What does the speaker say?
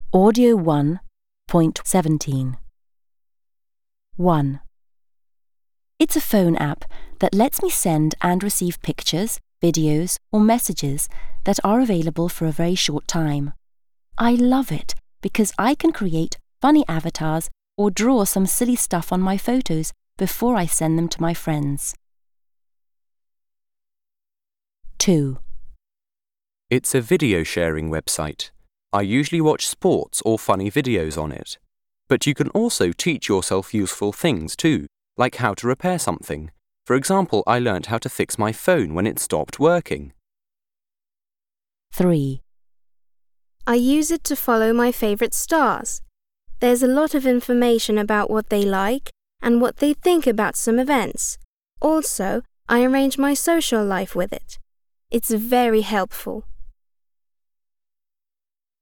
Audio 1.17. 1. It's a phone app that lets me send and receive pictures, videos, or messages that are available for a very short time. I love it because I can create funny avatars or draw some silly stuff on my photos before I send them to my friends. 2. It's a video sharing website. I usually watch sports or funny videos on it. But you can also teach yourself useful things too, like how to repair something. For example, I learnt how to fix my phone when it stopped working. 3. I use it to follow my favourite stars. There's a lot of information about what they like and what they think about some events. Also, I arrange my social life with it. It's very helpful.